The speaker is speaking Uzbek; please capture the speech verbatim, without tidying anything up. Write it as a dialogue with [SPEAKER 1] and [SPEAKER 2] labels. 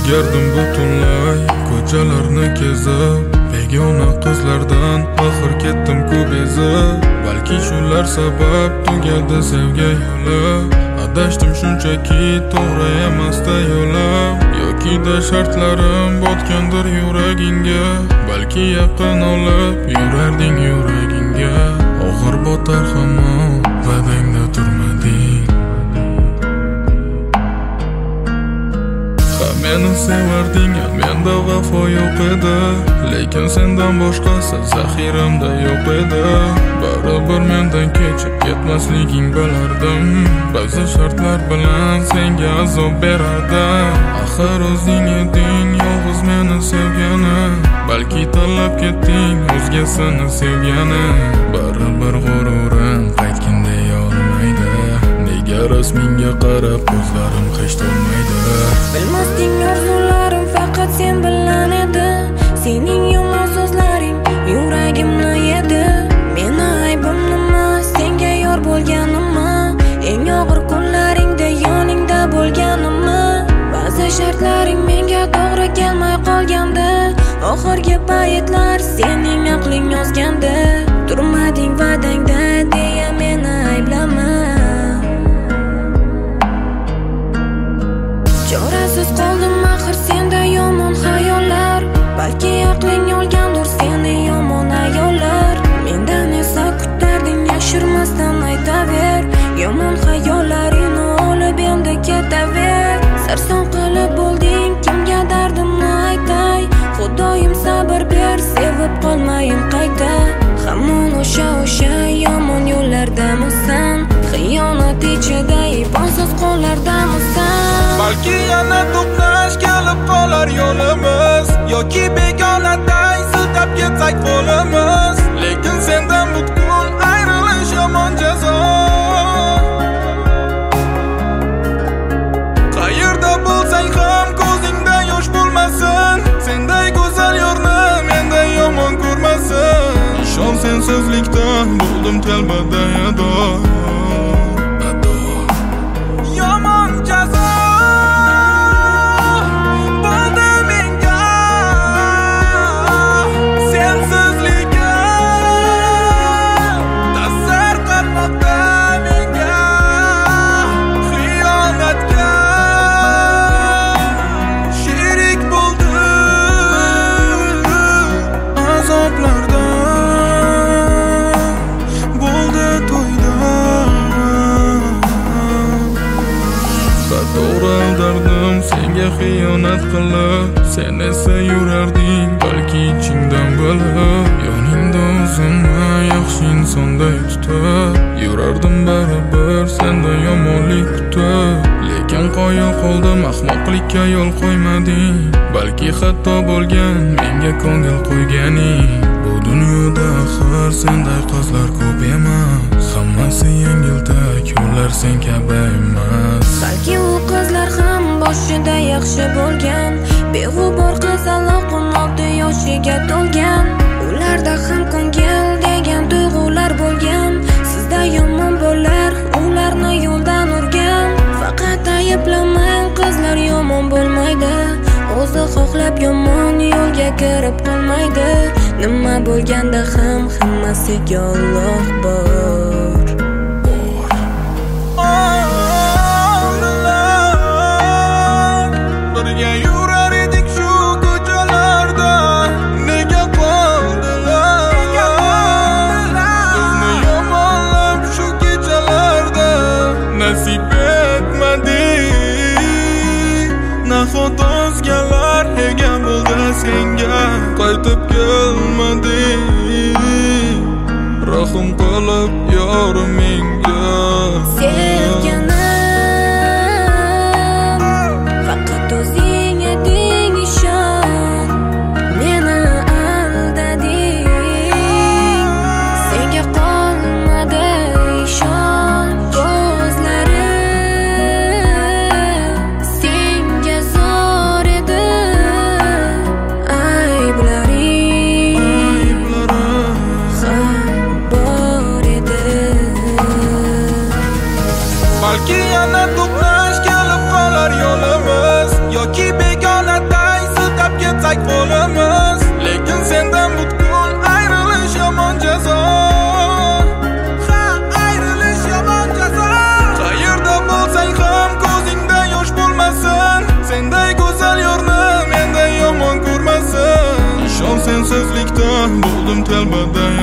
[SPEAKER 1] O'zgardim butunlay ko'chalarni kezib, begona qizlardan axir ketdim-ku bezib. Balki shular sabab tugadi sevgi yo'li. Adashdim shunchaki to'g'ri emasda yo'lim. Yoki-da shartlarim botgandir yuragingga. Balki yaqin olib yurarding yuragingga. Og'ir botar hamon va'dangda turmading. Meni sevarding, menda vafo yo'q edi. Lekin sendan boshqasi zaxiramda yo'q edi. Baribir mendan kechib ketmasliging bilardim. Ba'zi shartlar bilan senga azob berardim. Axir o'zing eding yolg'iz meni sevgani. Balki tanlab ketding o'zgasini sevgani. Baribir g'ururim qaytganda yormaydi. Nega rasmingga qarab ko'zlarim hech to'lmaydi.
[SPEAKER 2] Bilmasding orzularim faqat sen bilan edi. Sening yomon so'zlaring yuragimni yedi. Meni aybim nima, senga yor bo'lganimmi? Eng og'ir kunlaringda yoningda bo'lganimmi? Ba'zi shartlaring menga to'g'ri kelmay qolgandi. Oxirgi paytlar sening aqling yozgandi. Turmading va'dangda deya meni ayblama. Chorasiz qoldim axir senda yomon xayollar. Balki aqling olgandir seni yomon ayollar. Mendan esa kutarding yashirmasdan aytaver. Yomon xayollaringni olib endi ketaver. Sarson qilib bo'lding kimga dardimni aytay. Xudoyim sabr ber sevib qolmayin qayta. Hamon o'sha o'sha yomon yo'llardamisan. Xiyonat ichida ifonsiz qo'llardamisan.
[SPEAKER 1] Balki yana to'qnash kelib qolar yo'limiz. Yoki begonaday siltab ketsak qo'limiz. Lekin sendan butkul ayrilish yomon jazo. Qayerda bo'lsang ham ko'zingda yosh bo'lmasin. Senday go'zal yorni menday yomon ko'rmasin. Ishon sensizlikdan bo'ldim telbada ado. Yomon jazo. Senga xiyonat qilib, sen esa yurarding balki ichingdan bo'lib. Yoningda o'zimni yaxshi insonday tutib, yurardim baribir senda yomonlik kutib. Lekin qoyil qoldim, ahmoqlikka yo'l qo'ymading. Balki xato bo'lgan menga ko'ngil qo'yganing. Bu dunyoda axir senday qizlar ko'p emas. Hammasi yengiltak yo'llar sen kabi emas.
[SPEAKER 2] Balki u qizlar ham boshida yaxshi bo'lgan. Beg'ubor qizaloq o'n olti yoshiga to'lgan. Ularda ham ko'ngil degan tuyg'ular bo'lgan. Sizda yomon bo'lar ularni yo'ldan urgan. Faqat ayblamang qizlar yomon bo'lmaydi. O'zi xohlab yomon yo'lga kirib qolmaydi. Nima bo'lganda ham hammasiga Alloh bor.
[SPEAKER 1] Birga yurar edik shu ko'chalarda. Nega qoldilar? Bizni yomonlab shu kechalarda. Nasib etmadi. Nahot o'zgalar ega bo'ldi senga. Qaytib kelmadi. Rahim qilib yorim menga.
[SPEAKER 2] Sevganim faqat o'zing eding ishon. Meni aldading. Senga qolmadi ishon. Ko'zlarim senga zo'r edi. Ayblaring ham bor edi.
[SPEAKER 1] qalbida